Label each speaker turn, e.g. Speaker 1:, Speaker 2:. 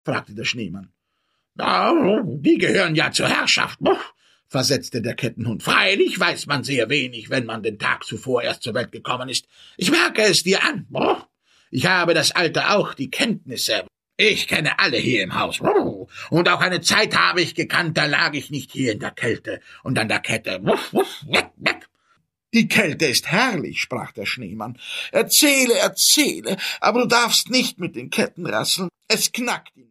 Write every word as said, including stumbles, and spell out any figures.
Speaker 1: fragte der Schneemann. »Na, die gehören ja zur Herrschaft«, versetzte der Kettenhund. »Freilich weiß man sehr wenig, wenn man den Tag zuvor erst zur Welt gekommen ist. Ich merke es dir an. Ich habe das Alter auch, die Kenntnisse. Ich kenne alle hier im Haus. Und auch eine Zeit habe ich gekannt, da lag ich nicht hier in der Kälte und an der Kette. »Die Kälte ist herrlich«, sprach der Schneemann. »Erzähle, erzähle, aber du darfst nicht mit den Ketten rasseln. Es knackt ihn.«